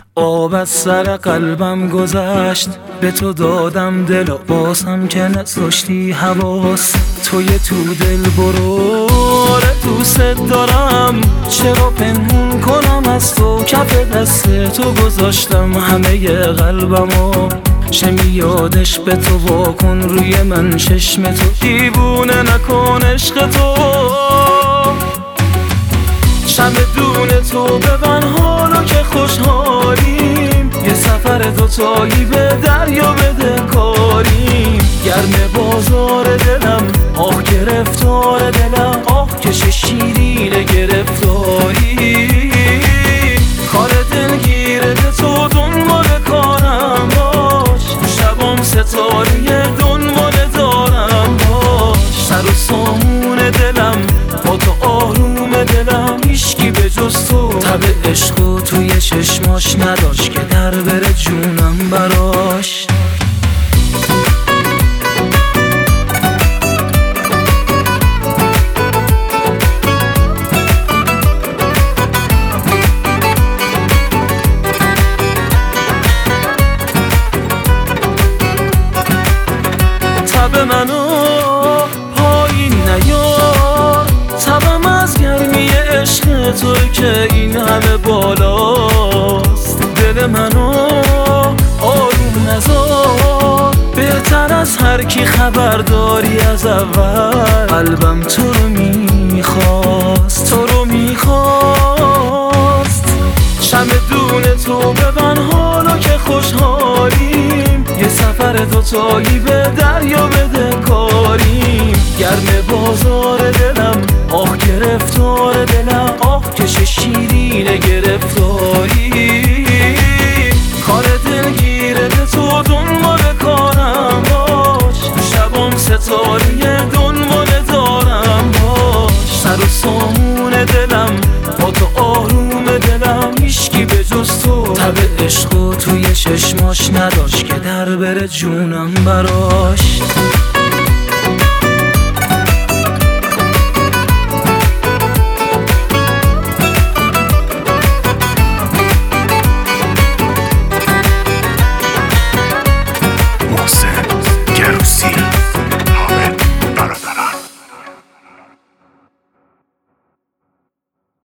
آب از سر قلبم گذشت، به تو دادم دل و بازم که نذاشتی حواس. توی تو دل برو، آره دوست دارم. چرا پنهون کنم از تو، کف دست تو گذاشتم همه قلبمو. شمی یادش به تو واکن روی من چشم تو، دیوونه نکن عشق تو. چمدون تو ببن حالا که خوشحالیم، یه سفر دوتایی به دریا بده کاریم. گرم بازار دلم، آه گرفتار دلم، آه کش شیرین گرفتاری. کار دلگیره تو دنبال کارم باش، شبام ستاری دنبال دارم باش. سر و سامون دلم با تو آروم دلم، هیچکی به جز تو تب عشق و توی چشماش نداشت که در بره جونم براش. تب منو پایین نیار، تبم از گرمی عشق توی که این همه بالاست. دل منو آروم نذار، بهتر از هر کی خبرداری از اول. قلبم تو رو میخواست، تو رو میخواست. چمدون تو ببن حالا که خوشحالیم، یه سفر دوتایی به دریا بده کاریم. گرم بازار دلم، آه گرفتار دلم، آه کش شیرین گرفتاری. کار دلگیره به تو دنبال کارم باش، شبام ستاری دنبال دارم باش. سر و سامون دلم با تو آروم دلم، هیچکی به جز تو تب عشق و توی چشماش نداشت که در بره جونم براش.